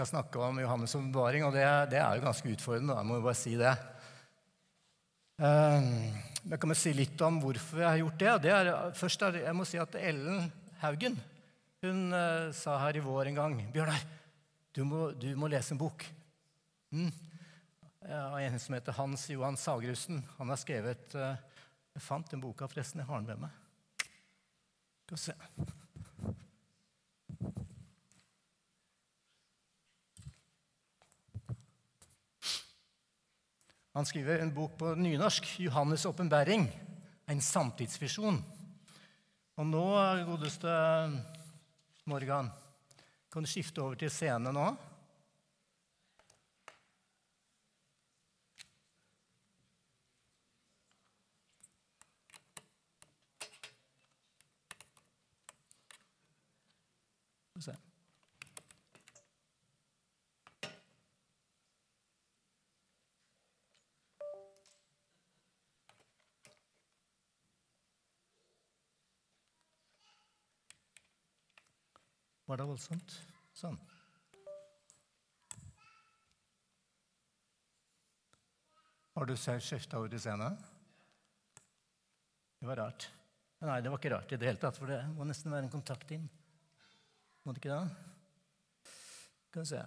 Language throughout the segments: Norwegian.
Jeg skal snakke om Johannes' åpenbaring, og det er jo ganske utfordrende, da, må jeg bare si det. Jeg kan si litt om hvorfor jeg har gjort det. Først jeg må si at Ellen Haugen, hun sa her i vår en gang, Bjørnar, du må lese en bok. En som heter Hans Johan Sagerusten, han har skrevet, jeg fant den boka forresten, jeg har den med meg. Skal vi se. Han skriver en bok på nynorsk, Johannes' åpenbaring, en samtidsvisjon. Og nå, godeste Morgan, kan du skifte over til scenen nå? Se. Var det voldsomt? Sånn. Har du selv skiftet over til scenen? Det var rart. Nei, det var ikke rart i det hele tatt, for det må nesten være en kontakt inn. Må det ikke det? Skal vi se.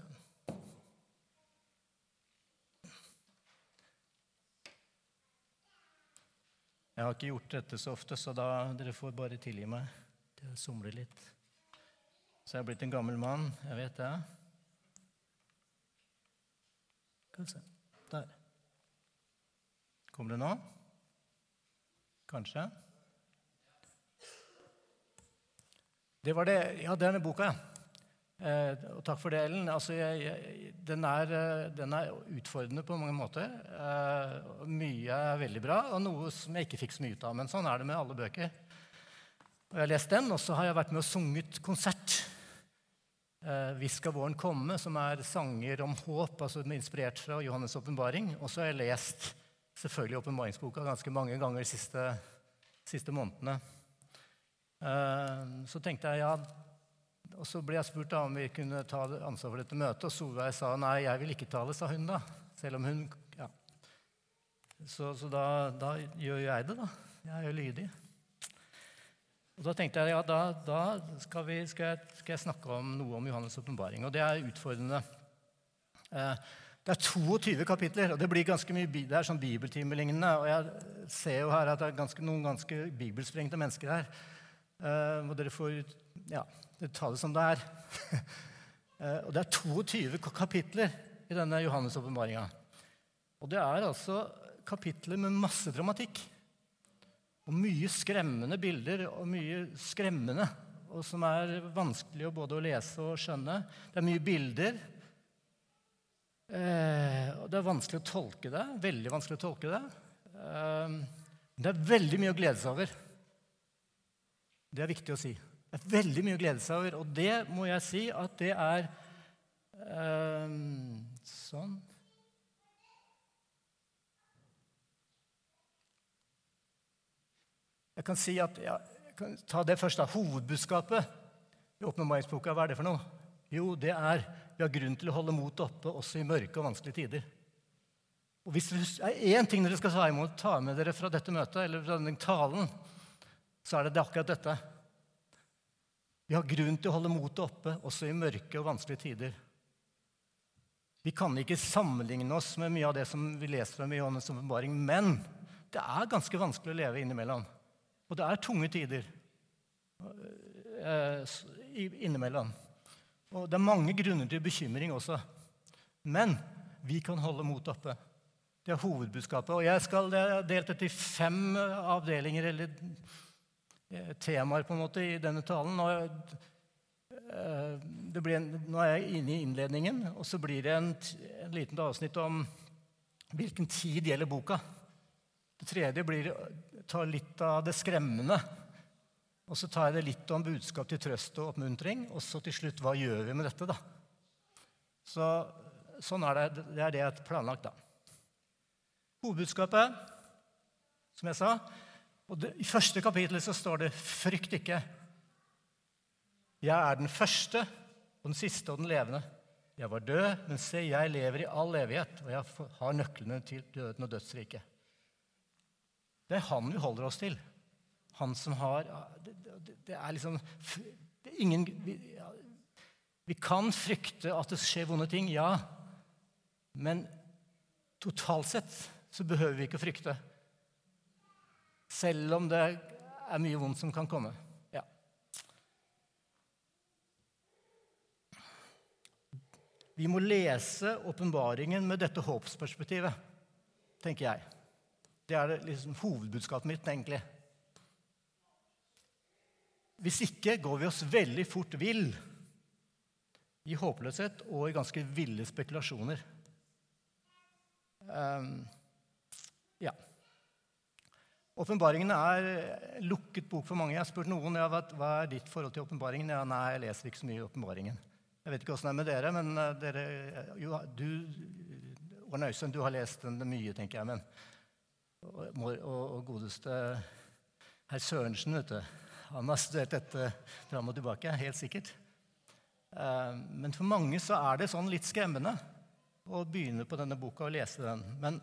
Jeg har ikke gjort dette så ofte, så dere får bare tilgi meg. Det somler litt. Så jeg har blitt en gammel mann, jeg vet det. Skal vi se. Der. Kommer det nå? Kanskje? Det var det. Ja, denne boka. Og takk for det, Ellen. Altså, den er utfordrende på mange måter. Mye er veldig bra, og noe som jeg ikke fikk så mye ut av. Men sånn er det med alle bøker. Og jeg har lest den, og så har jeg vært med og sunget konsert. «Vi skal våren komme», som er sanger om håp, altså inspirert fra Johannes' åpenbaring. Og så har jeg lest selvfølgelig åpenbaringsboka ganske mange ganger de siste månedene. Så tenkte jeg, ja, og så ble jeg spurt om vi kunne ta ansvar for dette møtet, og Solveig sa, nei, jeg vil ikke tale, sa hun da, selv om hun, ja. Så da gjør jeg det da, jeg er jo lydig. Og da tenkte jeg, ja, da skal jeg snakke om noe om Johannes' åpenbaring, og det er utfordrende. Det er 22 kapitler, og det blir ganske mye, det er sånn bibeltimelignende, og jeg ser jo her at det er noen ganske bibelsprengte mennesker her, og dere får, ja, dere tar det som det er. Og det er 22 kapitler i denne Johannes' åpenbaringen. Og det er altså kapitler med masse dramatikk. Og mye skremmende bilder, og mye skremmende, og som er vanskelig både å lese og skjønne. Det er mye bilder, og det er vanskelig å tolke det, veldig vanskelig å tolke det. Det er veldig mye å glede seg over. Det er viktig å si. Det er veldig mye å glede seg over, og det må jeg si at det er sånn. Jeg kan si at, jeg kan ta det først da, hovedbudskapet i åpenbaringsboka, hva er det for noe? Jo, det er, vi har grunn til å holde motet oppe også i mørke og vanskelige tider. Og hvis det er en ting dere skal ta med dere fra dette møtet, eller fra denne talen, så er det akkurat dette. Vi har grunn til å holde motet oppe også i mørke og vanskelige tider. Vi kan ikke sammenligne oss med mye av det som vi leser om i Johannes' åpenbaring, men det er ganske vanskelig å leve innimellom. Og det er tunge tider innimellom. Og det er mange grunner til bekymring også. Men vi kan holde mot oppe. Det er hovedbudskapet. Og jeg skal dele dette i 5 avdelinger, eller temaer på en måte, i denne talen. Og nå er jeg inne i innledningen, og så blir det en liten avsnitt om hvilken tid gjelder boka. Det tredje tar litt av det skremmende, og så tar jeg det litt om budskap til trøst og oppmuntring, og så til slutt, hva gjør vi med dette da? Sånn er det, det er det jeg har planlagt da. Hovedbudskapet, som jeg sa, og i første kapittel så står det, frykt ikke. Jeg er den første, og den siste og den levende. Jeg var død, men se, jeg lever i all evighet, og jeg har nøklene til døden og dødsriket. Det er han vi holder oss til. Han som har det er liksom det er ingen vi kan frykte at det skjer vonde ting, ja. Men totalt sett så behøver vi ikke å frykte. Selv om det er mye vondt som kan komme. Ja. Vi må lese åpenbaringen med dette håpsperspektivet, tenker jeg. Det er liksom hovedbudskapet mitt, egentlig. Hvis ikke går vi oss veldig fort vill i håpløshet og i ganske ville spekulasjoner. Ja. Åpenbaringen er lukket bok for mange. Jeg har spurt noen, ja, hva er ditt forhold til åpenbaringen? Ja, nei, jeg leser ikke så mye i åpenbaringen. Jeg vet ikke hvordan det er med dere, men dere, jo, du, Årne Øystein, du har lest den mye, tenker jeg, men og godeste herr Sørensen, vet du. Han har studert dette fram og tilbake, helt sikkert. Men for mange så er det sånn litt skremmende å begynne på denne boka og lese den. Men,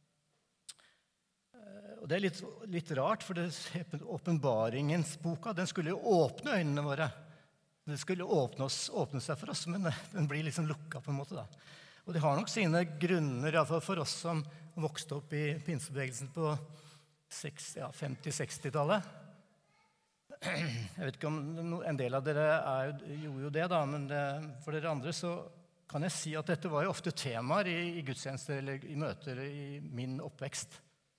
og det er litt rart, for åpenbaringens boka, den skulle jo åpne øynene våre. Den skulle åpne seg for oss, men den blir liksom lukket på en måte da. Og det har nok sine grunner, i hvert fall for oss som vokste opp i pinsebevegelsen på 50-60-tallet. Jeg vet ikke om en del av dere gjorde jo det da, men for dere andre så kan jeg si at dette var jo ofte temaer i gudstjenester eller i møter i min oppvekst.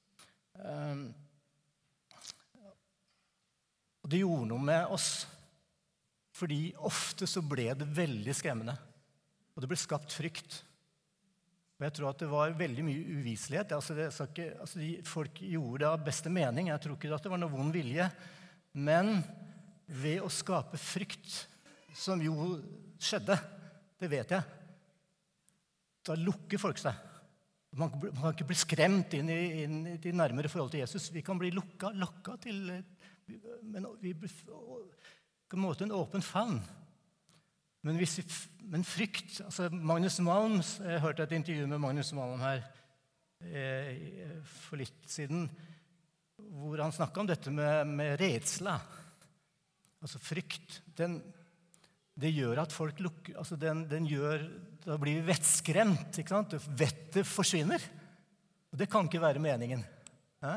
Og det gjorde noe med oss, fordi ofte så ble det veldig skremmende, og det ble skapt frykt. Og jeg tror at det var veldig mye uviselighet. Folk gjorde det av beste mening. Jeg tror ikke at det var noe vond vilje. Men ved å skape frykt, som jo skjedde, det vet jeg, da lukker folk seg. Man kan ikke bli skremt inn i de nærmere forhold til Jesus. Vi kan bli lokket til, men vi blir på en måte en åpen favn. Men frykt, altså Magnus Malm, jeg hørte et intervju med Magnus Malm her for litt siden, hvor han snakket om dette med redsla. Altså frykt, det gjør at folk lukker, altså da blir vi vettskremt, ikke sant? Vettet forsvinner, og det kan ikke være meningen. Hæ?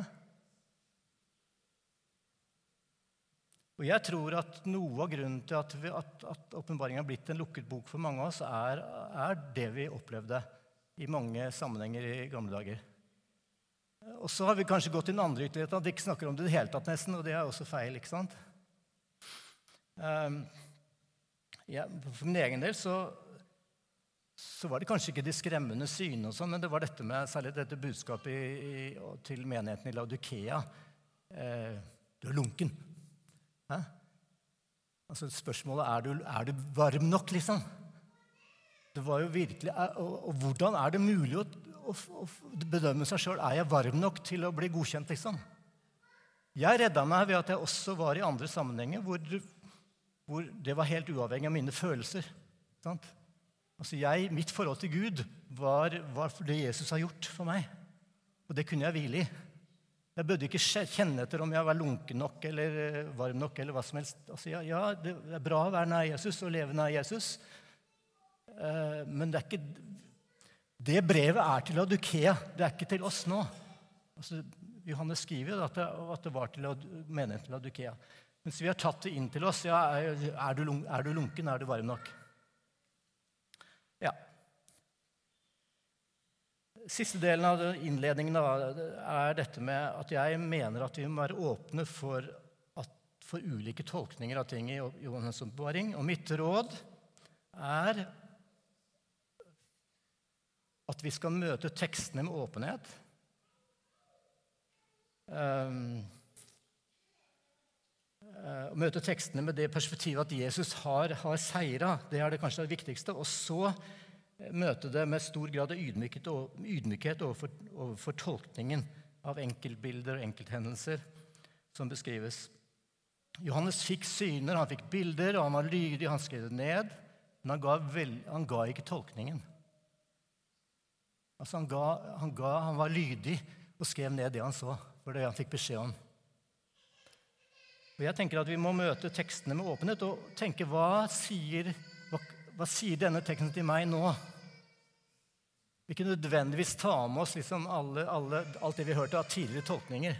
Og jeg tror at noe av grunnen til at åpenbaringen har blitt en lukket bok for mange av oss, er det vi opplevde i mange sammenhenger i gamle dager. Og så har vi kanskje gått til den andre ytterligheten, at vi ikke snakker om det i det hele tatt nesten, og det er også feil, ikke sant? For min egen del så var det kanskje ikke de skremmende syne og sånn, men det var dette med, særlig dette budskapet til menigheten i Laodikea. Du er lunken. Hæ? Altså spørsmålet, er du varm nok, liksom? Det var jo virkelig, og hvordan er det mulig å bedømme seg selv? Er jeg varm nok til å bli godkjent, liksom? Jeg reddet meg ved at jeg også var i andre sammenhenger hvor det var helt uavhengig av mine følelser. Sant? Altså mitt forhold til Gud var for det Jesus har gjort for meg. Og det kunne jeg hvile i. Jeg burde ikke kjenne etter om jeg var lunken nok eller varm nok eller hva som helst. Altså, ja, det er bra å være nær Jesus og leve nær Jesus. Men det er ikke det brevet er til Laodikea. Det er ikke til oss nå. Altså, Johannes skriver at det var til menigheten til Laodikea. Mens vi har tatt det inn til oss. Ja, er du lunken? Er du varm nok? Ja. Siste delen av innledningen er dette med at jeg mener at vi må være åpne for ulike tolkninger av ting i Johannes' åpenbaring. Og mitt råd er at vi skal møte tekstene med åpenhet. Møte tekstene med det perspektivet at Jesus har seiret. Det er det kanskje det viktigste. Og så møte det med stor grad av ydmykhet overfor tolkningen av enkeltbilder og enkelthendelser som beskrives. Johannes fikk syner, han fikk bilder, og han var lydig, han skrev det ned. men han ga ikke tolkningen. Altså han var lydig og skrev ned det han så, for det han fikk beskjed om. Og jeg tenker at vi må møte tekstene med åpenhet og tenke, hva sier denne teksten til meg nå? Vi kan nødvendigvis ta med oss liksom alt det vi hørte av tidligere tolkninger.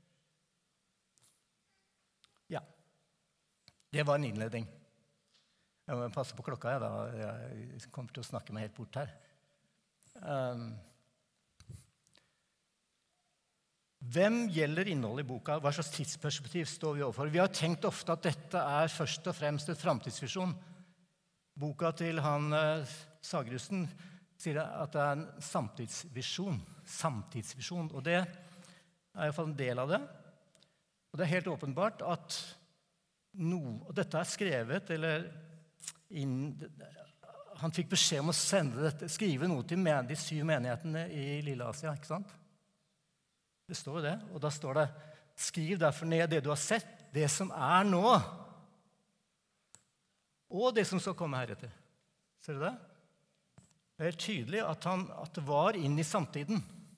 Ja, det var en innledning. Jeg må passe på klokka, jeg kommer til å snakke meg helt bort her. Hvem gjelder innholdet i boka? Hva slags tidsperspektiv står vi overfor? Vi har tenkt ofte at dette er først og fremst et framtidsvisjon. Boka til han Sagerusten sier at det er en samtidsvisjon. Og det er i hvert fall en del av det. Og det er helt åpenbart at og dette er skrevet, eller han fikk beskjed om å skrive noe til de 7 menighetene i Lille Asia, ikke sant? Det står det, og da står det, skriv derfor ned det du har sett, det som er nå, og det som skal komme heretter. Ser du det? Det er helt tydelig at det var inn i samtiden.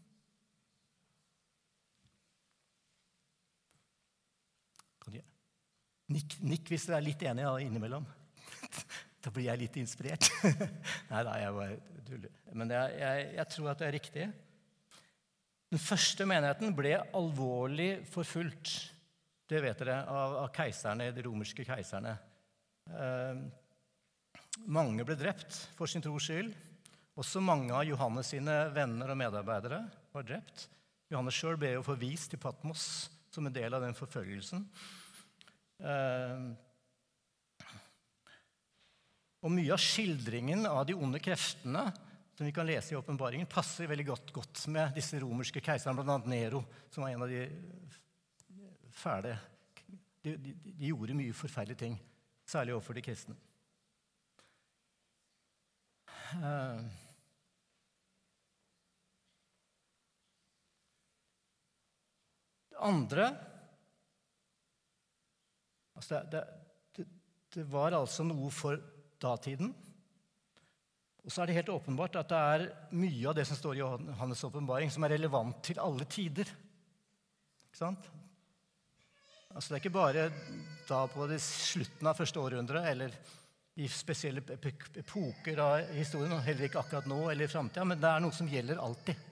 Nikk hvis du er litt enig innimellom. Da blir jeg litt inspirert. Nei, jeg bare tuller. Men jeg tror at det er riktig. Den første menigheten ble alvorlig forfulgt, det vet dere, av keiserne, de romerske keiserne. Mange ble drept for sin tros skyld. Også mange av Johannes sine venner og medarbeidere var drept. Johannes selv ble jo forvist til Patmos som en del av den forfølgelsen. Og mye av skildringen av de onde kreftene som vi kan lese i åpenbaringen, passer veldig godt med disse romerske keiserne, blant annet Nero, som var en av de fæle. De gjorde mye forferdelige ting, særlig overfor de kristne. Det andre, altså det var altså noe for datiden. Og så er det helt åpenbart at det er mye av det som står i Johannes' åpenbaring som er relevant til alle tider. Ikke sant? Altså det er ikke bare da på slutten av første århundre, eller i spesielle epoker av historien, og heller ikke akkurat nå eller i fremtiden, men det er noe som gjelder alltid.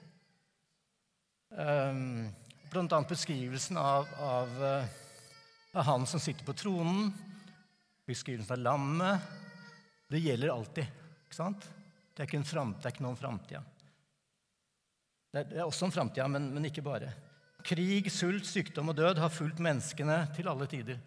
Blant annet beskrivelsen av han som sitter på tronen, beskrivelsen av lammet, det gjelder alltid, ikke sant? Det er ikke noe om fremtiden. Det er også om fremtiden, men ikke bare. Krig, sult, sykdom og død har fulgt menneskene til alle tider.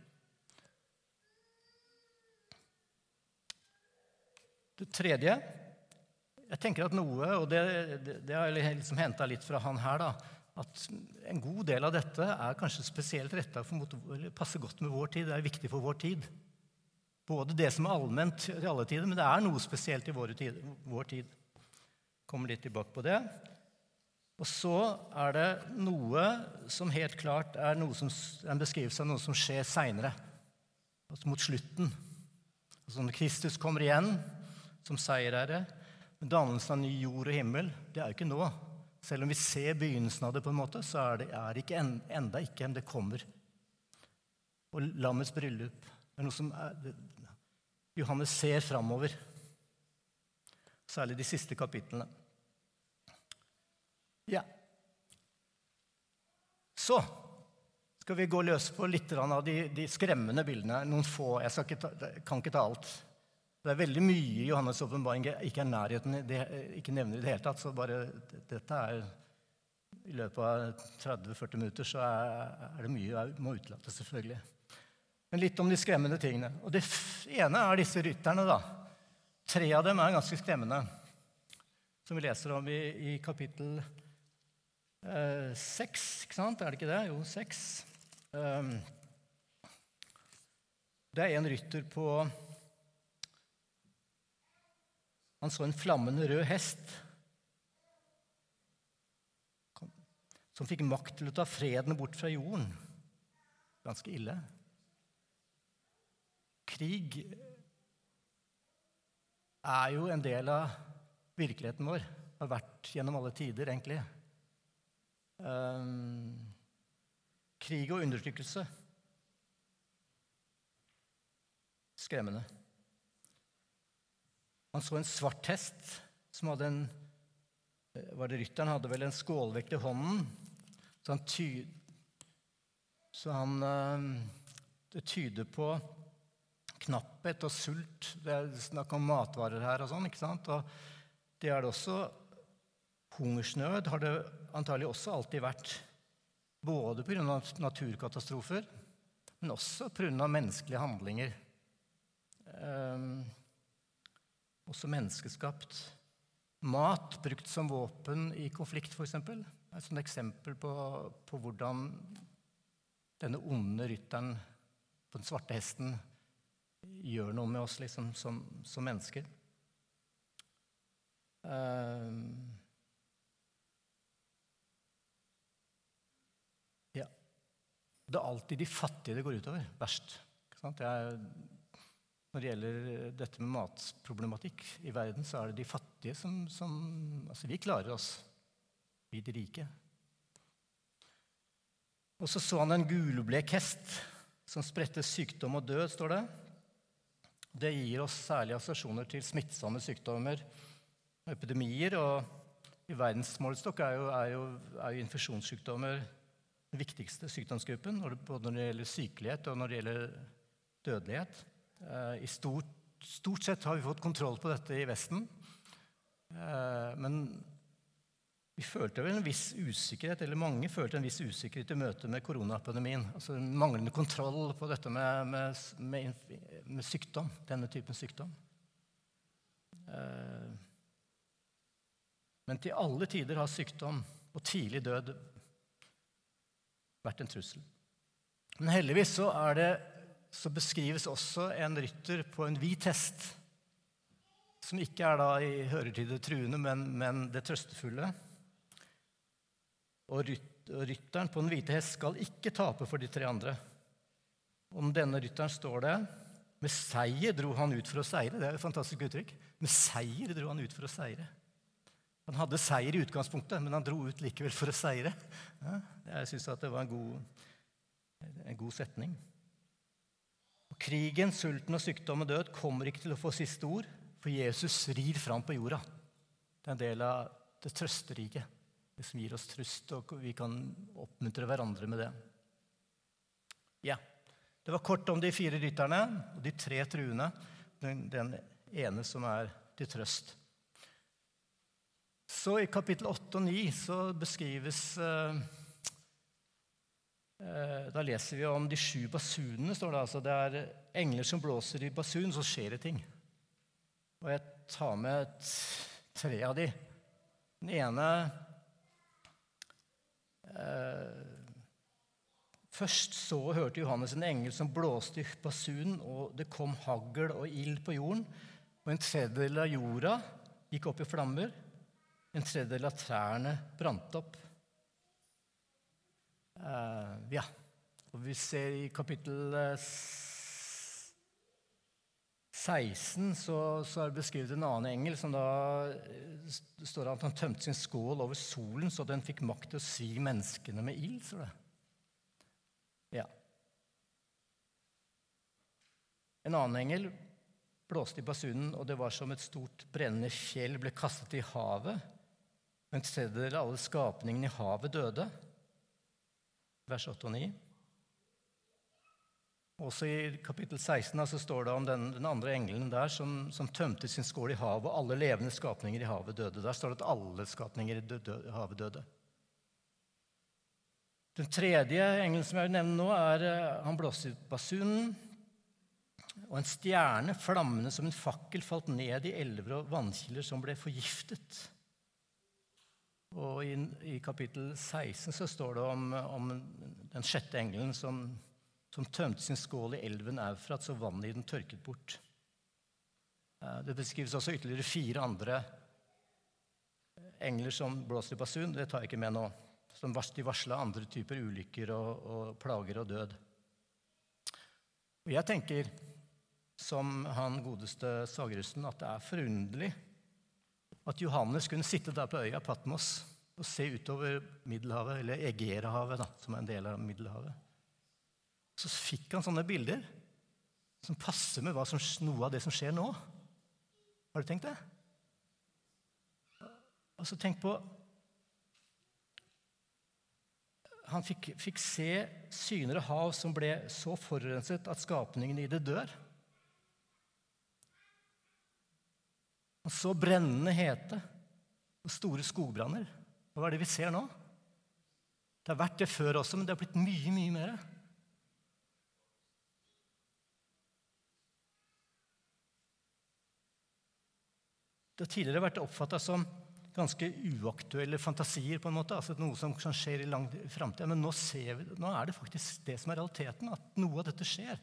Det tredje, jeg tenker at noe, og det har jeg liksom hentet litt fra han her da, at en god del av dette er kanskje spesielt rettet eller passer godt med vår tid, det er viktig for vår tid. Både det som er allment i alle tider, men det er noe spesielt i vår tid. Kommer litt tilbake på det. Og så er det noe som helt klart er en beskrivelse av noe som skjer senere, altså mot slutten. Altså når Kristus kommer igjen som seierherre, med dannelsen av ny jord og himmel, det er jo ikke nå. Selv om vi ser begynnelsen av det på en måte, så er det ikke enda ikke, det kommer. Og lammets bryllup, det er noe som Johannes ser fremover, særlig de siste kapitlene. Ja. Så skal vi gå løs på litt av de skremmende bildene, noen få, jeg kan ikke ta alt. Det er veldig mye i Johannes' åpenbaring ikke er nærheten, ikke nevner i det hele tatt, så bare dette er i løpet av 30-40 minutter, så er det mye jeg må utelate selvfølgelig. Men litt om de skremmende tingene. Og det ene er disse rytterne da. 3 av dem er ganske skremmende, som vi leser om i kapittel 6, ikke sant? Er det ikke det? Jo, 6. Det er en rytter på, han så en flammende rød hest, som fikk makt til å ta freden bort fra jorden. Ganske ille. Krig er jo en del av virkeligheten vår. Har vært gjennom alle tider, egentlig. Krig og undertrykkelse. Skremmende. Han så en svart hest som hadde rytteren hadde vel en skålvekt i hånden. Det tyder på knapphet og sult. Det er snakk om matvarer her og sånn, ikke sant? Og det er det også. Hungersnød har det antagelig også alltid vært. Både på grunn av naturkatastrofer, men også på grunn av menneskelige handlinger. Også menneskeskapt. Mat brukt som våpen i konflikt, for eksempel. Et sånt eksempel på hvordan denne onde rytteren på den svarte hesten gjør noe med oss liksom, som mennesker. Ja. Det er alltid de fattige det går utover, verst. Ikke sant? Når det gjelder dette med matproblematikk i verden, så er det de fattige som altså vi klarer oss, vi de rike. Og så han en gulblek hest som spredte sykdom og død, står det. Det gir oss særlige assosiasjoner til smittsomme sykdommer og epidemier, og i verdensmålestokk er jo infeksjonssykdommer den viktigste sykdomsgruppen, både når det gjelder sykelighet og når det gjelder dødelighet. I stort sett har vi fått kontroll på dette i Vesten, men vi følte vel en viss usikkerhet, eller mange følte en viss usikkerhet i møte med koronapandemien. Altså manglende kontroll på dette med sykdom, denne typen sykdom. Men til alle tider har sykdom og tidlig død vært en trussel. Men heldigvis så beskrives også en rytter på en hvit hest, som ikke er da hører til det truende, men det trøstefulle. Og rytteren på den hvite hest skal ikke tape for de tre andre. Om denne rytteren står det, med seier dro han ut for å seire. Det er et fantastisk uttrykk. Med seier dro han ut for å seire. Han hadde seier i utgangspunktet, men han dro ut likevel for å seire. Ja, jeg synes at det var en god setning. Og krigen, sulten og sykdom og død kommer ikke til å få siste ord, for Jesus rir fram på jorda. Det er en del av det trøsterike, det som gir oss trøst, og vi kan oppmuntre hverandre med det. Ja, det var kort om de 4 rytterne og de 3 truende, den ene som er til trøst. Så i kapittel 8 og 9 så beskrives, da leser vi om de 7 basunene, står det. Altså det er engler som blåser i basun, så skjer det ting. Og jeg tar med 3 av de. Den ene, først så hørte Johannes en engel som blåste i basunen, og det kom hagl og ild på jorden, og en tredjedel av jorda gikk opp i flammer, en tredjedel av trærne brant opp. Ja, og vi ser i kapittel 16 så er det beskrevet en annen engel som da står at han tømte sin skål over solen så den fikk makt til å svi menneskene med ild, står det. Ja. En annen engel blåste i basunen, og det var som et stort brennende fjell ble kastet i havet, og en tredjedel av alle skapningene i havet døde. Vers 8 og 9. Også i kapittel 16 så står det om den andre engelen der som tømte sin skål i havet, og alle levende skapninger i havet døde. Der står det at alle skapninger i havet døde. Den tredje engelen som jeg vil nevne nå han blåste i basunen, og en stjerne, flammende som en fakkel, falt ned i elver og vannkilder som ble forgiftet. Og i kapittel 16 så står det om den 6. engelen som tømte sin skål i elven Eufrat, så vannet i den tørket bort. Det beskrives også ytterligere 4 andre engler som blåser i basun. Det tar jeg ikke med nå. Som de varslet andre typer ulykker og plager og død. Og jeg tenker, som han godeste Sagerusten, at det forunderlig at Johannes kunne sitte der på øya Patmos og se utover Middelhavet, eller Egeerhavet, som en del av Middelhavet. Så fikk han sånne bilder som passer med noe av det som skjer nå. Har du tenkt det? Altså tenk på, han fikk se synere hav som ble så forurenset at skapningen i det dør. Han så brennende hete og store skogbranner. Og hva det vi ser nå? Det har vært det før også, men det har blitt mye, mye mer. Det har tidligere vært oppfattet som ganske uaktuelle fantasier, på en måte, altså noe som kan skje i lang fremtid. Men nå er det faktisk det som er realiteten, at noe av dette skjer.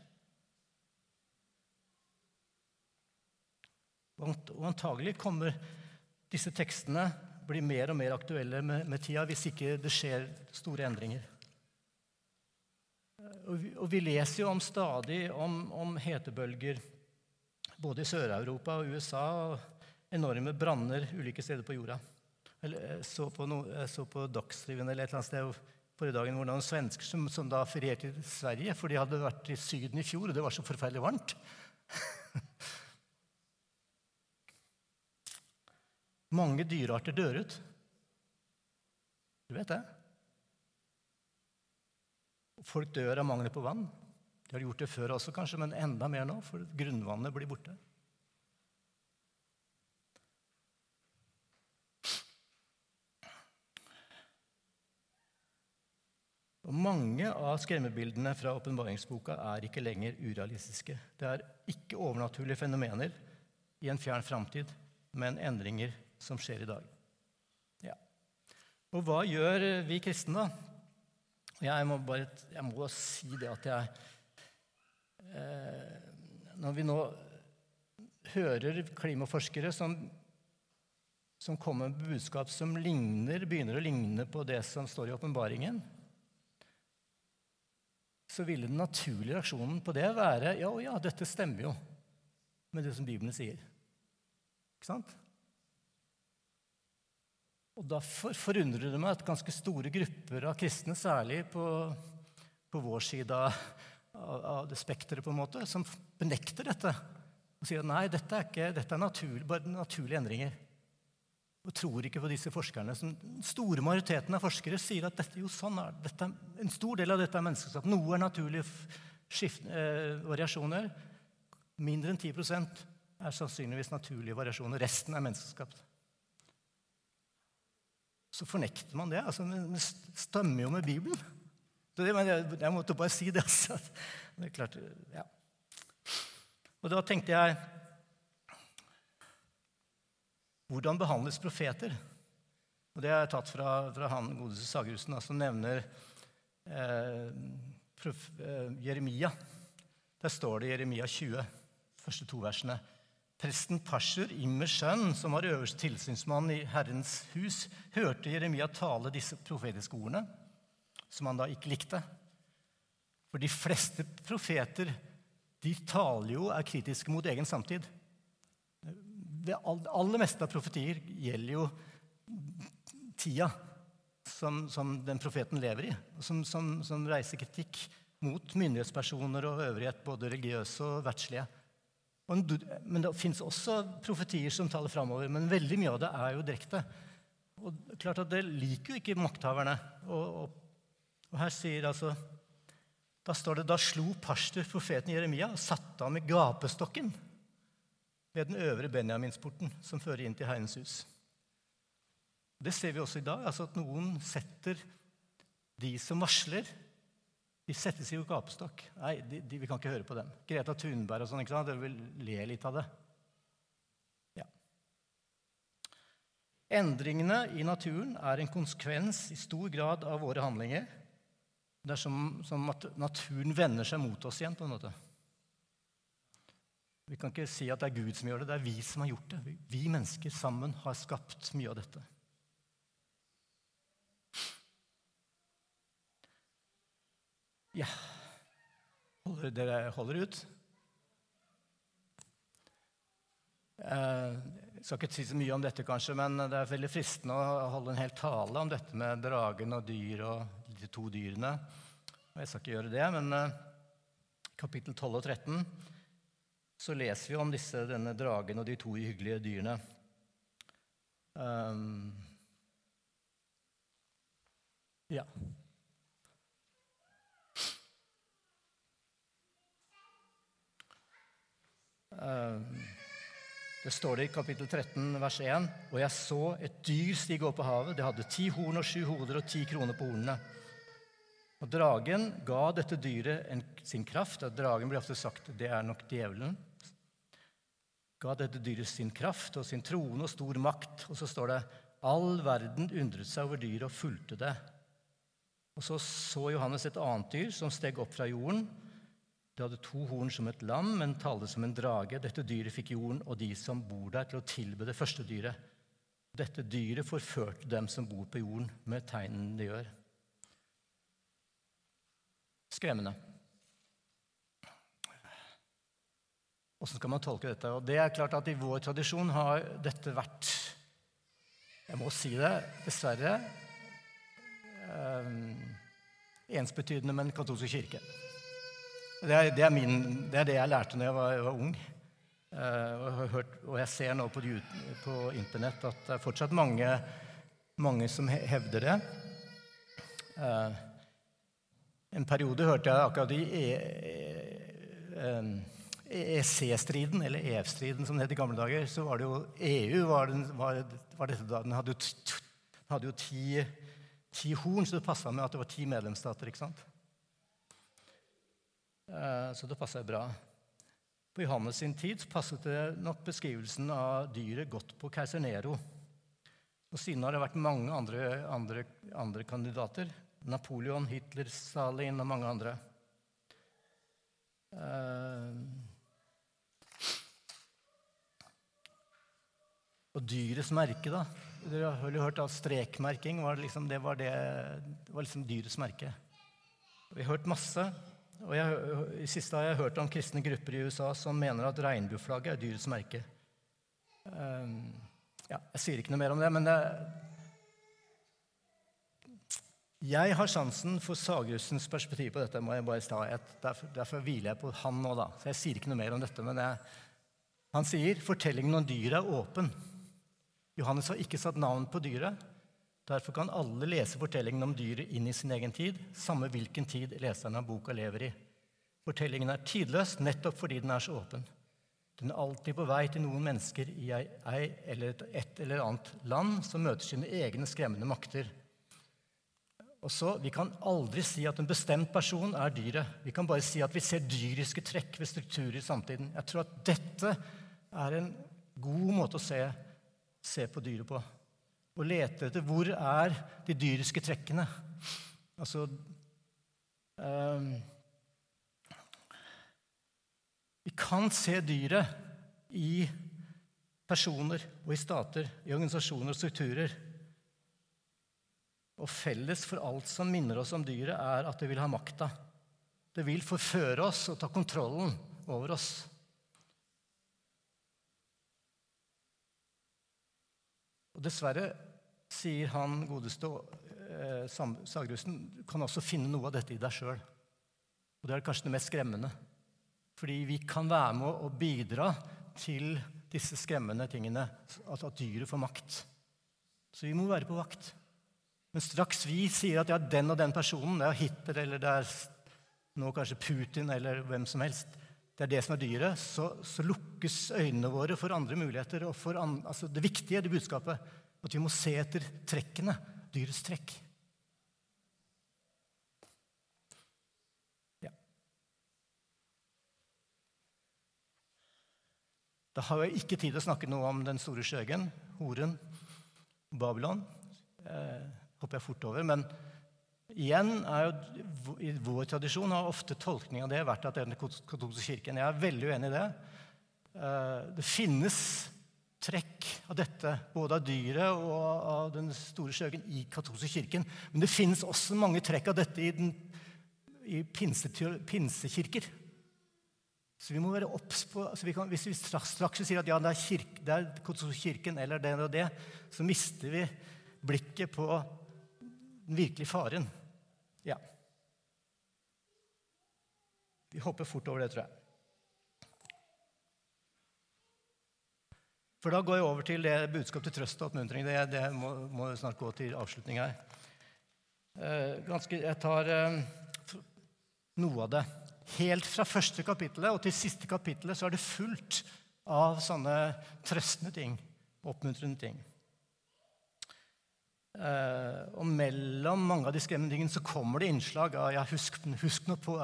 Og antagelig kommer disse tekstene bli mer og mer aktuelle med tida, hvis ikke det skjer store endringer. Og vi leser jo stadig om hetebølger, både i Sør-Europa og USA, og enorme branner ulike steder på jorda. Jeg så på Dagsrevyen eller et eller annet sted forrige dagen hvor noen svensker som da ferierte i Sverige, for de hadde vært i Syden i fjor, og det var så forferdelig varmt. Mange dyrearter dør ut. Du vet det? Folk dør av mangel på vann. De har gjort det før også kanskje, men enda mer nå, for grunnvannet blir borte. Og mange av skremmebildene fra åpenbaringsboka ikke lenger urealistiske. Det ikke overnaturlige fenomener i en fjern fremtid, men endringer som skjer i dag. Ja. Og hva gjør vi kristne da? Jeg må si det at når vi nå hører klimaforskere som kommer med budskap som begynner å ligne på det som står i åpenbaringen, så ville den naturlige reaksjonen på det være ja, dette stemmer jo med det som Bibelen sier. Ikke sant? Og derfor forundrer det meg at ganske store grupper av kristne, særlig på vår side av det spektret på en måte, som benekter dette og sier at nei, dette bare naturlige endringer. Og tror ikke på disse forskerne. Den store majoriteten av forskere sier at dette jo sånn en stor del av dette menneskeskapt. Noe naturlige variasjoner. Mindre enn 10% sannsynligvis naturlige variasjoner. Resten menneskeskapt. Så fornekter man det. Altså, det stemmer jo med Bibelen. Så jeg måtte bare si det. Altså. Det klart, ja. Og da tenkte jeg, hvordan behandles profeter? Og det tatt fra han godeste Sagerusten, som nevner Jeremia. Der står det i Jeremia 20, første 2 versene. Presten Pashur, Immers sønn, som var øverste tilsynsmann i Herrens hus, hørte Jeremia tale disse profetiske ordene, som han da ikke likte. For de fleste profeter, de taler jo kritiske mot egen samtid. Det aller meste av profetier gjelder jo tida som den profeten lever i, som reiser kritikk mot myndighetspersoner og øvrighet, både religiøse og verdslige. Men det finnes også profetier som taler fremover, men veldig mye av det jo direkte. Og klart at det liker jo ikke makthaverne. Og her sier da står det, da slo Pashur profeten Jeremia og satte ham i gapestokken ved den øvre Benjaminsporten, som fører inn til Herrens hus. Det ser vi også i dag, at noen setter de som varsler, de settes i gapestokk. Nei, vi kan ikke høre på dem. Greta Thunberg og sånn, ikke sant? Dere vil le litt av det. Ja. Endringene i naturen en konsekvens i stor grad av våre handlinger. Det som at naturen vender seg mot oss igjen, på en måte. Vi kan ikke si at det Gud som gjør det, det vi som har gjort det. Vi mennesker sammen har skapt mye av dette. Ja, dere holder ut? Jeg skal ikke si så mye om dette kanskje, men det er veldig fristende å holde en hel tale om dette med dragen og dyr og de to dyrene. Og jeg skal ikke gjøre det, men kapittel 12 og 13 så leser vi om denne dragen og de to hyggelige dyrene. Ja. Det står det i kapittel 13, vers 1. Og jeg så et dyr stige opp på havet. Det hadde 10 horn og 7 hoder og 10 kroner på hornene. Og dragen ga dette dyret sin kraft. Dragen blir ofte sagt, det er nok djevelen. Ga dette dyret sin kraft og sin trone og stor makt. Og så står det, all verden undret seg over dyret og fulgte det. Og så Johannes et annet dyr som steg opp fra jorden. Det hadde 2 horn som et lam, men talte som en drage. Dette dyret fikk jorden og de som bor der til å tilbe det første dyret. Dette dyret forførte dem som bor på jorden med tegnene de gjør. Skremmende. Hvordan skal man tolke dette? Og det er klart at i vår tradisjon har dette vært, jeg må si det, dessverre, ensbetydende med den katolske kirke. Det er det jeg lærte når jeg var ung. Og jeg ser nå på internett at det er fortsatt mange som hevder det. En periode hørte jeg akkurat i EEC-striden, eller EF-striden som det het i gamle dager, så var det jo EU var dette da. Den hadde jo 10 horn, så det passet med at det var 10 medlemsstater, ikke sant? Så det passet bra. På Johannes sin tid passet det nok beskrivelsen av dyret godt på keiser Nero. Og siden har det vært mange andre kandidater. Napoleon, Hitler, Stalin og mange andre. Og dyrets merke da. Dere har vel hørt at strekmerking var liksom dyrets merke. Vi har hørt masse. Og i siste har jeg hørt om kristne grupper i USA som mener at regnbueflagget er dyrets merke. Jeg sier ikke noe mer om det, men jeg har sjansen for Sagerussens perspektiv på dette, må jeg bare ta. Derfor hviler jeg på han nå da. Så jeg sier ikke noe mer om dette, men han sier, fortellingen om dyret er åpen. Johannes har ikke satt navn på dyret. Derfor kan alle lese fortellingen om dyret inn i sin egen tid, samme hvilken tid leseren av boka lever i. Fortellingen er tidløs, nettopp fordi den er så åpen. Den er alltid på vei til noen mennesker i et eller annet land som møter sine egne skremmende makter. Og så, vi kan aldri si at en bestemt person er dyret. Vi kan bare si at vi ser dyriske trekk ved strukturer i samtiden. Jeg tror at dette er en god måte å se på dyret på. Og lete etter hvor er de dyriske trekkene. Altså, vi kan se dyret i personer og i stater, i organisasjoner og strukturer. Og felles for alt som minner oss om dyret er at det vil ha makta. Det vil forføre oss og ta kontrollen over oss. Og dessverre, sier han godeste Sagerussen, kan også finne noe av dette i deg selv. Og det er kanskje det mest skremmende. Fordi vi kan være med å bidra til disse skremmende tingene, at dyret får makt. Så vi må være på vakt. Men straks vi sier at den og den personen, det er Hitler, eller det er nå kanskje Putin, eller hvem som helst, det er det som er dyret, så lukkes øynene våre for andre muligheter, og altså det viktige, det budskapet, at vi må se etter trekkene, dyrets trekk. Ja. Da har jeg ikke tid til å snakke noe om den store skjøgen, horen, Babylon. Hopper jeg fort over, men igjen er jo i vår tradisjon har ofte tolkning av det vært at det er den katolske kirken. Jeg er veldig uenig i det. Det finnes trekk av dette, både av dyret og av den store skjøgen i katolske kirken, men det finnes også mange trekk av dette i pinsekirker. Så vi må være obs på, hvis vi straks sier at ja, det er kirken eller det og det, så mister vi blikket på den virkelige faren. Ja. Vi hopper fort over det, tror jeg. For da går jeg over til det budskap til trøst og oppmuntring. Det må snart gå til avslutning her. Jeg tar noe av det. Helt fra første kapittelet og til siste kapittelet så er det fullt av sånne trøstende ting, oppmuntrende ting. Og mellom mange av de skremmende tingene så kommer det innslag av ja, husk nå på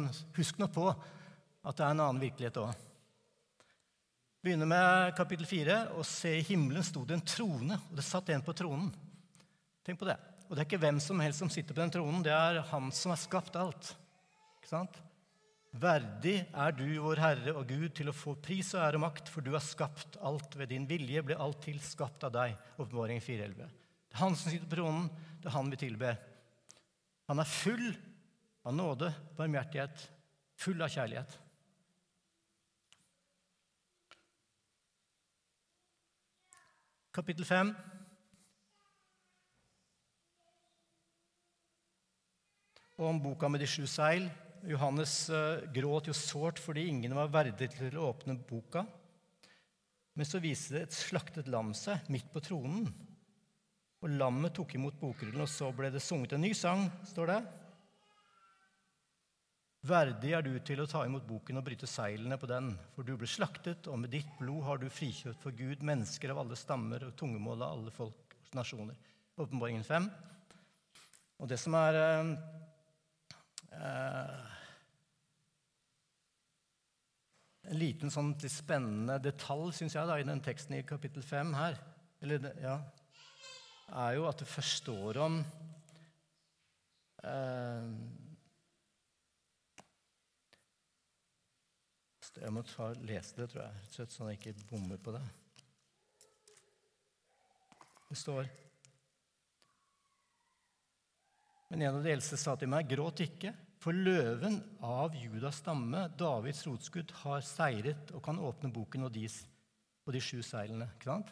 at det er en annen virkelighet også. Begynner med kapittel 4, og se i himmelen stod det en trone, og det satt en på tronen. Tenk på det. Og det er ikke hvem som helst som sitter på den tronen, det er han som har skapt alt. Ikke sant? Verdig er du, vår Herre og Gud, til å få pris og ære og makt, for du har skapt alt ved din vilje, ble alt til skapt av deg. Åpenbaring 4:11. Det er han som sitter på tronen, det er han vi tilber. Han er full av nåde, barmhjertighet, full av kjærlighet. Kapittel 5. Og om boka med de 7 seil. Johannes gråt jo sårt fordi ingen var verdig til å åpne boka. Men så viste det et slaktet lam seg midt på tronen. Og lammet tok imot bokrullen, og så ble det sunget en ny sang, står det. Verdig er du til å ta imot boken og bryte seilene på den, for du ble slaktet, og med ditt blod har du frikjøpt for Gud mennesker av alle stammer og tungemål av alle folk og nasjoner. Åpenbaringen 5. Og det som er en liten sånn litt spennende detalj, synes jeg, da, i den teksten i kapittel 5 her, er jo at det først står om jeg må lese det, tror jeg, sånn jeg ikke bommer på det. Det står: Men en av de eldste sa til meg, gråt ikke, for løven av Judas stamme, Davids rotskudd, har seiret og kan åpne boken og de 7 seilene. Ikke sant?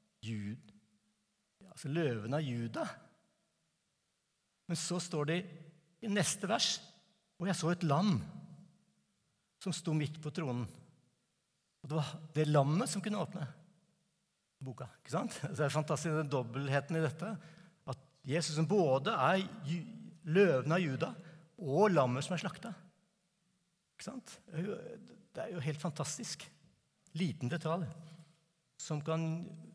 Altså løven av Juda. Men så står det i neste vers, og jeg så et lam som sto midt på tronen. Og det var det lammet som kunne åpne boka. Ikke sant? Det er fantastisk, den dobbeltheten i dette. At Jesus som både er løven av Juda og lammet som er slakta. Ikke sant? Det er jo helt fantastisk. Liten detalj som kan...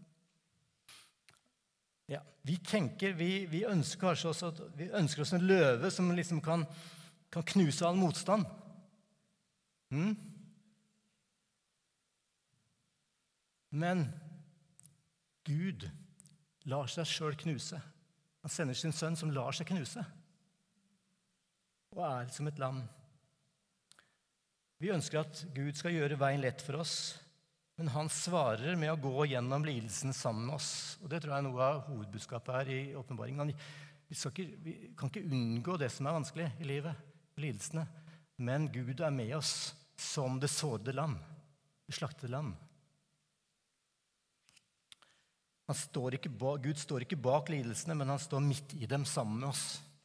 Ja, vi ønsker kanskje også at vi ønsker oss en løve som liksom kan knuse all motstand. Men Gud lar seg selv knuse. Han sender sin sønn som lar seg knuse og er som et lam. Vi ønsker at Gud skal gjøre veien lett for oss, men han svarer med å gå gjennom lidelsen sammen med oss. Og det tror jeg er noe av hovedbudskapet her i åpenbaringen. Vi kan ikke unngå det som er vanskelig i livet, lidelsene. Men Gud er med oss som det sårede lam, det slaktede lam. Gud står ikke bak lidelsene, men han står midt i dem sammen med oss.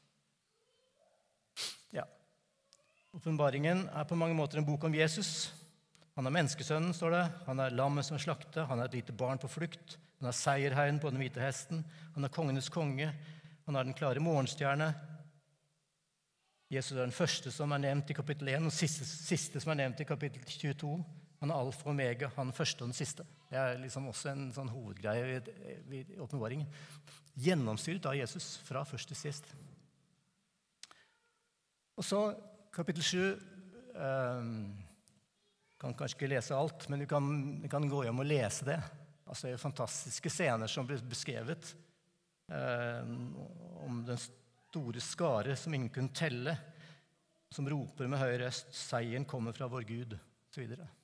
Ja. Åpenbaringen er på mange måter en bok om Jesus. Han er menneskesønnen, står det. Han er lammet som er slaktet. Han er et lite barn på flukt. Han er seierherren på den hvite hesten. Han er kongenes konge. Han er den klare morgenstjerne. Jesus er den første som er nevnt i kapittel 1, og siste som er nevnt i kapittel 22. Han er alfa og omega, han er første og den siste. Det er liksom også en sånn hovedgreie i åpenbaringen. Gjennomstyret av Jesus fra først til sist. Og så kapittel 7, kan kanskje ikke lese alt, men vi kan gå hjem og lese det. Altså det er fantastiske scener som blir beskrevet om den store skare som ingen kunne telle, som roper med høy røst, seieren kommer fra vår Gud, og så videre.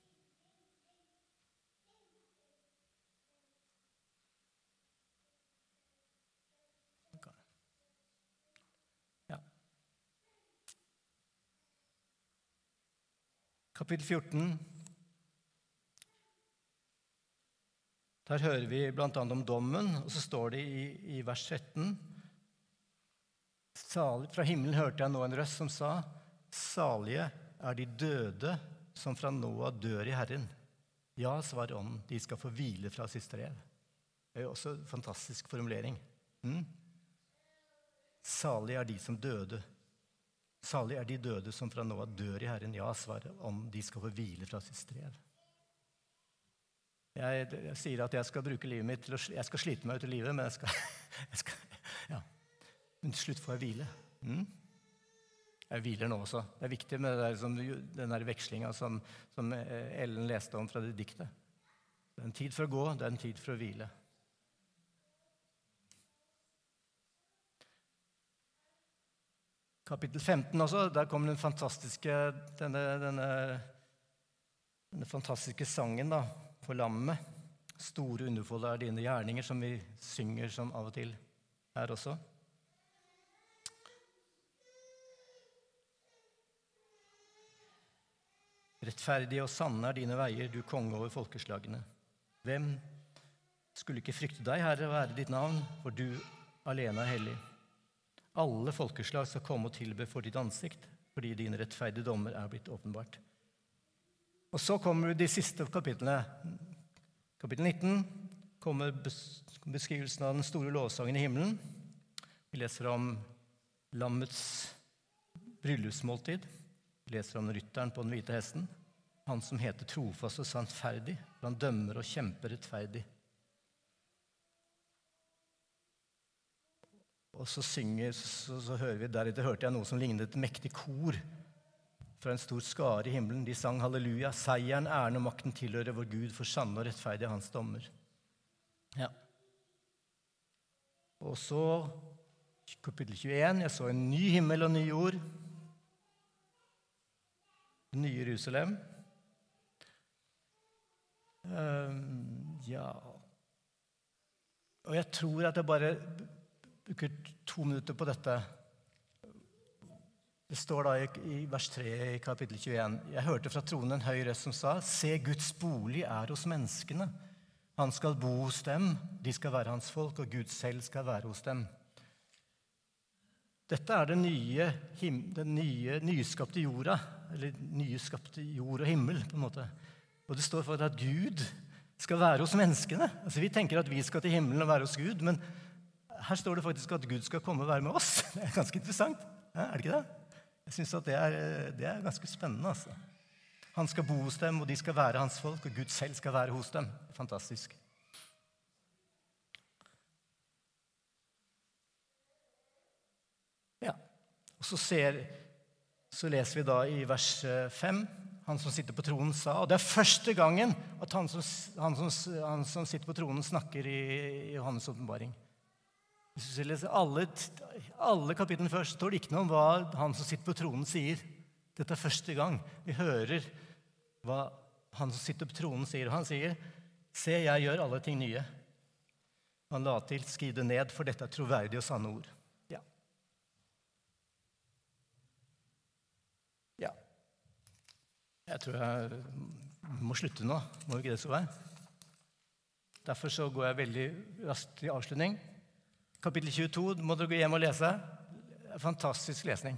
Ja. Kapittel 14. Der hører vi blant annet om dommen, og så står det i vers 13: Fra himmelen hørte jeg nå en røst som sa: Salige er de døde som fra nå av dør i Herren. Ja, svarer ånden, de skal få hvile fra sitt strev. Det er jo også en fantastisk formulering. Salige er de som døde. Salige er de døde som fra nå av dør i Herren. Ja, svarer ånden, de skal få hvile fra sitt strev. Jeg sier at jeg skal bruke livet mitt jeg skal slite meg ut i livet, men men til slutt får jeg hvile. Jeg hviler nå også. Det er viktig med den der vekslinga som Ellen leste om fra det diktet. Det er en tid for å gå, det er en tid for å hvile. Kapittel 15 også, der kommer denne fantastiske sangen da, for lammet. Store underfolde er dine gjerninger, som vi synger som av og til her også. Rettferdige og sanne er dine veier, du konge over folkeslagene. Hvem skulle ikke frykte deg, Herre, og ære ditt navn, for du alene er hellig. Alle folkeslag skal komme og tilbe for ditt ansikt, fordi dine rettferdige dommer er blitt åpenbart. Og så kommer de siste kapitlene. Kapittel 19 kommer beskrivelsen av den store lovsangen i himmelen. Vi leser om lammets bryllupsmåltid. Vi leser om rytteren på den hvite hesten. Han som heter trofast og sannferdig. Han dømmer og kjemper rettferdig. Og så hører vi deretter hørte jeg noe som lignet et mektig kor fra en stor skare i himmelen. De sang halleluja, seieren, æren og makten tilhører vår Gud, for sanne og rettferdige hans dommer. Ja. Og så, kapittel 21, jeg så en ny himmel og ny jord. Det nye Jerusalem. Ja. Og jeg tror at jeg bare bruker 2 minutter på dette. Det står da i vers 3 i kapittel 21. Jeg hørte fra tronen en høy røst som sa: Se, Guds bolig er hos menneskene. Han skal bo hos dem, de skal være hans folk, og Gud selv skal være hos dem. Dette er den nye nyskapte jorda, eller nyskapte jord og himmel, på en måte. Og det står for at Gud skal være hos menneskene. Altså, vi tenker at vi skal til himmelen og være hos Gud, men her står det faktisk at Gud skal komme og være med oss. Det er ganske interessant. Ja, er det ikke det? Jeg synes at det er ganske spennende. Altså. Han skal bo hos dem, og de skal være hans folk, og Gud selv skal være hos dem. Fantastisk. Ja, og så leser vi da i vers 5, han som sitter på tronen sa, og det er første gangen at han som sitter på tronen snakker i Johannes åpenbaring. Hvis du leser alle kapitlene først, står det ikke noe om hva han som sitter på tronen sier. Dette er første gang vi hører hva han som sitter på tronen sier. Og han sier: Se, jeg gjør alle ting nye. Han la til: Skriv det ned, for dette er troverdige og sanne ord. Ja. Ja. Jeg tror jeg må slutte nå. Må ikke det så være? Derfor så går jeg veldig raskt til avslutning. Kapittel 22 må dere gå hjem og lese. Fantastisk lesning.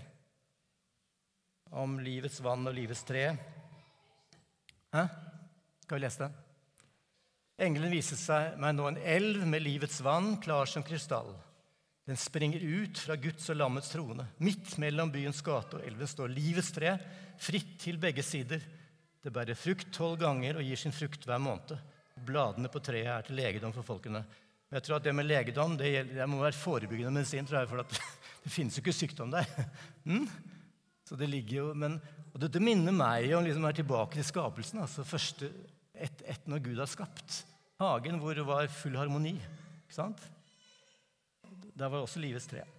Om livets vann og livets tre. Hæ? Skal vi lese det? Engelen viser seg meg nå en elv med livets vann, klar som krystall. Den springer ut fra Guds og lammets trone. Midt mellom byens gate og elven står livets tre, fritt til begge sider. Det bærer frukt 12 ganger og gir sin frukt hver måned. Bladene på treet er til legedom for folkene. Jeg tror at det med legedom, det må være forebyggende medisin, tror jeg, for at det finnes jo ikke sykdom der. Så det ligger jo, og det minner meg om liksom være tilbake til skapelsen, altså første, når Gud har skapt hagen, hvor det var full harmoni, ikke sant? Der var også livets tre.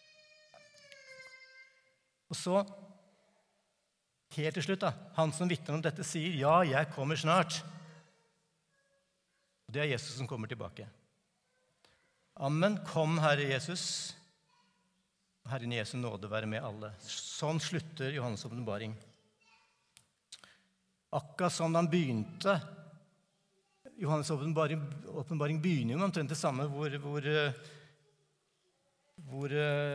Og så, helt til slutt da, han som vitner om dette sier: Ja, jeg kommer snart. Og det er Jesus som kommer tilbake. Amen. Kom, Herre Jesus. Herren Jesu nåde være med alle. Sånn slutter Johannes åpenbaring. Akkurat som han begynte, Johannes' åpenbaring begynner jo med omtrent det samme, hvor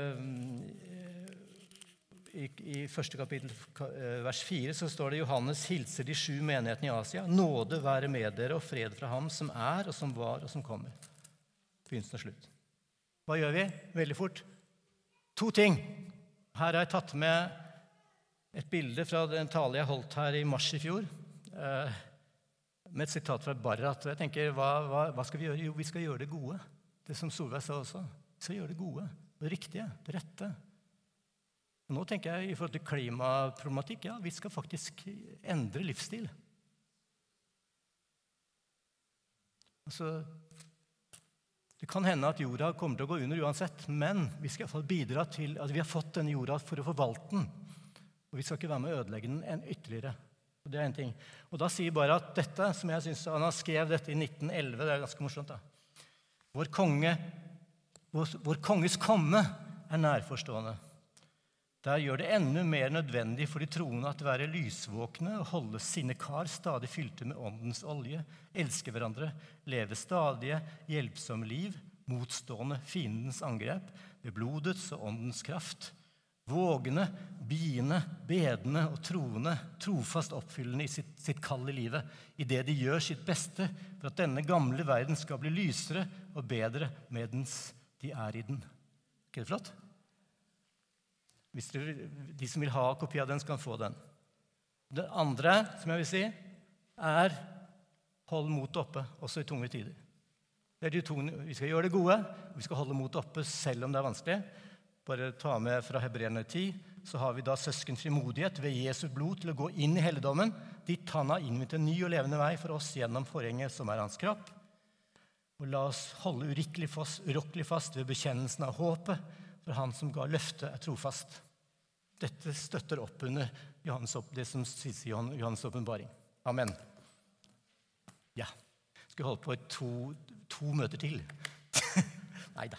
i første kapittel, vers 4, så står det Johannes hilser de 7 menighetene i Asia. Nåde være med dere og fred fra ham som og som var og som kommer. Begynnelsen og slutt. Hva gjør vi? Veldig fort. 2 ting. Her har jeg tatt med et bilde fra den tale jeg holdt her i mars i fjor, med et sitat fra Barat. Jeg tenker, hva skal vi gjøre? Jo, vi skal gjøre det gode. Det som Solveig sa også. Vi skal gjøre det gode, det riktige, det rette. Og nå tenker jeg i forhold til klimaproblematikk, ja, vi skal faktisk endre livsstil. Altså, det kan hende at jorda kommer til å gå under uansett, men vi skal i hvert fall bidra til at vi har fått denne jorda for å forvalte den. Og vi skal ikke være med å ødelegge den enn ytterligere. Og det en ting. Og da sier bare at dette, som jeg synes, han har skrevet dette i 1911, det ganske morsomt da. Vår konges komme nærforstående. Der gjør det enda mer nødvendig for de troende at være lysvåkne og holde sine kar stadig fylte med åndens olje, elske hverandre, leve stadige, hjelpsomme liv, motstående fiendens angrep, ved blodets og åndens kraft, vågende, biende, bedende og troende, trofast oppfyllende i sitt kall i livet, i det de gjør sitt beste for at denne gamle verden skal bli lysere og bedre medens de i den. Er det flott? Hvis de som vil ha kopi av den, skal få den. Det andre, som jeg vil si, hold motet oppe, også i tunge tider. Det de to, vi skal gjøre det gode, og vi skal holde motet oppe selv om det vanskelig. Bare ta med fra Hebreerne 10, så har vi da søskenfri modighet ved Jesu blod til å gå inn i helligdommen, dit han har innvitt en ny og levende vei for oss gjennom forhenget som hans kropp. Og la oss holde urokkelig fast ved bekjennelsen av håpet, for han som ga løftet trofast. Dette støtter opp under det som sies i Johannes' åpenbaring. Amen. Ja, skal holde på i to møter til. Neida.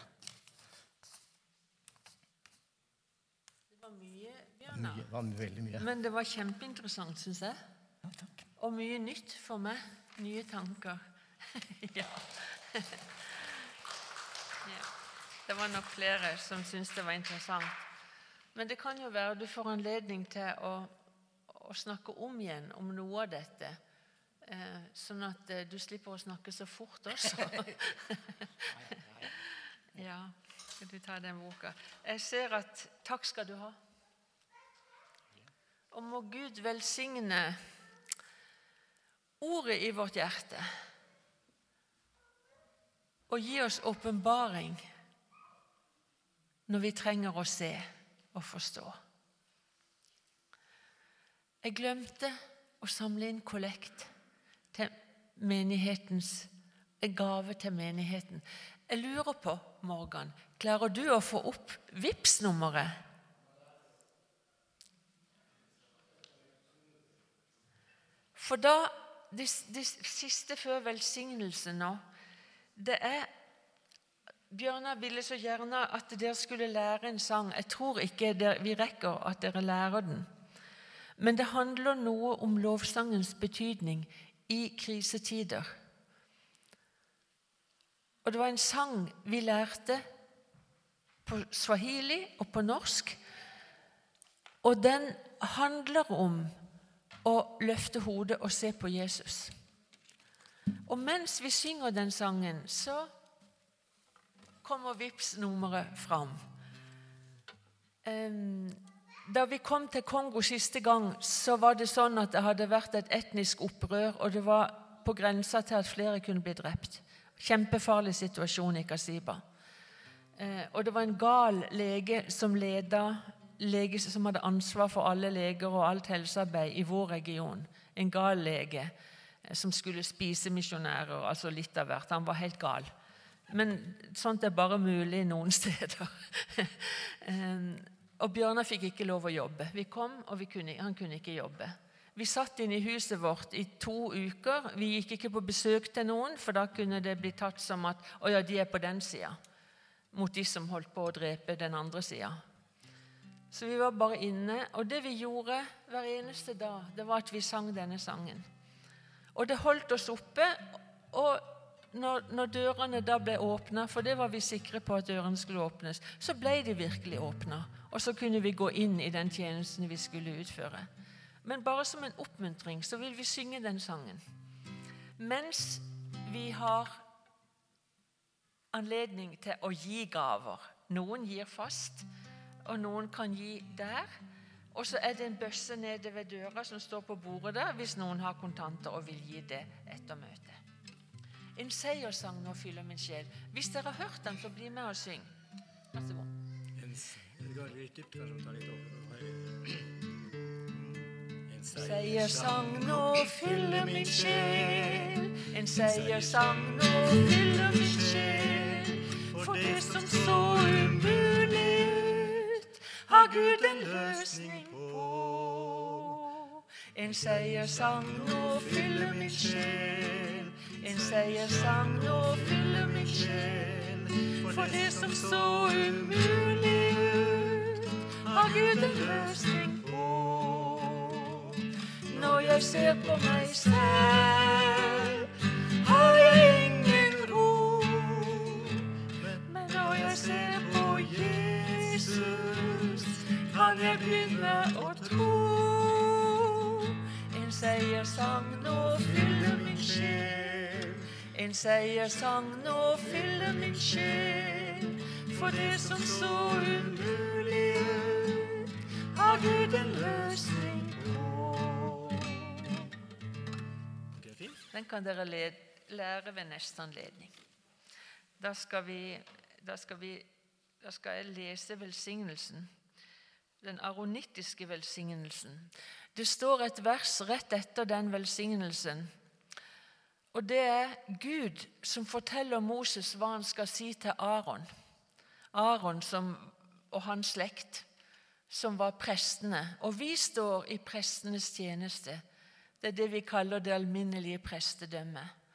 Det var mye, Bjørnar. Det var veldig mye. Men det var kjempeinteressant, synes jeg. Ja, takk. Og mye nytt for meg. Nye tanker. Ja. Ja. Det var nok flere som syntes det var interessant. Men det kan jo være du får anledning til å snakke om igjen om noe av dette, sånn at du slipper å snakke så fort også. Ja, skal du ta den boka. Jeg ser at takk skal du ha. Og må Gud velsigne ordet i vårt hjerte og gi oss åpenbaring når vi trenger å se og forstå. Jeg glemte å samle inn kollekt til gave til menigheten. Jeg lurer på, Morgan, klarer du å få opp Vipps-nummeret? For da, det siste før velsignelsen nå, det Bjørnar ville så gjerne at dere skulle lære en sang. Jeg tror ikke vi rekker at dere lærer den. Men det handler noe om lovsangens betydning i krisetider. Og det var en sang vi lærte på swahili og på norsk. Og den handler om å løfte hodet og se på Jesus. Og mens vi synger den sangen, så kommer Vipps-nummeret fram. Da vi kom til Kongo siste gang, så var det sånn at det hadde vært et etnisk opprør, og det var på grensa til at flere kunne bli drept. Kjempefarlig situasjon i Kasiba. Og det var en gal lege som hadde ansvar for alle leger og alt helsearbeid i vår region. En gal lege som skulle spise misjonærer, altså litt av hvert. Han var helt gal. Men sånt bare mulig noen steder. Og Bjørnar fikk ikke lov å jobbe. Vi kom, og han kunne ikke jobbe. Vi satt inne i huset vårt i 2 uker. Vi gikk ikke på besøk til noen, for da kunne det bli tatt som at de på den siden, mot de som holdt på å drepe den andre siden. Så vi var bare inne, og det vi gjorde hver eneste dag, det var at vi sang denne sangen. Og det holdt oss oppe, og når dørene da ble åpnet, for det var vi sikre på at dørene skulle åpnes, så ble de virkelig åpnet, og så kunne vi gå inn i den tjenesten vi skulle utføre. Men bare som en oppmuntring så vil vi synge den sangen. Mens vi har anledning til å gi gaver. Noen gir fast, og noen kan gi der. Og så er det en bøsse nede ved døra som står på bordet der, hvis noen har kontanter og vil gi det etter møtet. En seiersang nå fyller min sjel. Hvis dere har hørt den, så bli med og syng. Vær så god. En seiersang nå fyller min sjel. En seiersang nå fyller min sjel. For det som så umulig ut, har Gud en løsning på. En seiersang nå fyller min sjel. En seiersang nå fyller min sjel. For det som så umulig ut, har Gud en løsning på. Når jeg ser på meg selv, har jeg ingen ro. Men når jeg ser på Jesus, kan jeg begynne å tro. En seiersang nå fyller min sjel. En seiersang nå fyller min sjel. For det som så umulig ut, har Gud en løsning på. Den kan dere lære ved neste anledning. Da skal jeg lese velsignelsen, den aronittiske velsignelsen. Det står et vers rett etter den velsignelsen, og det er Gud som forteller Moses hva han skal si til Aaron. Aaron og hans slekt, som var prestene. Og vi står i prestenes tjeneste. Det er det vi kaller det alminnelige prestedømmet.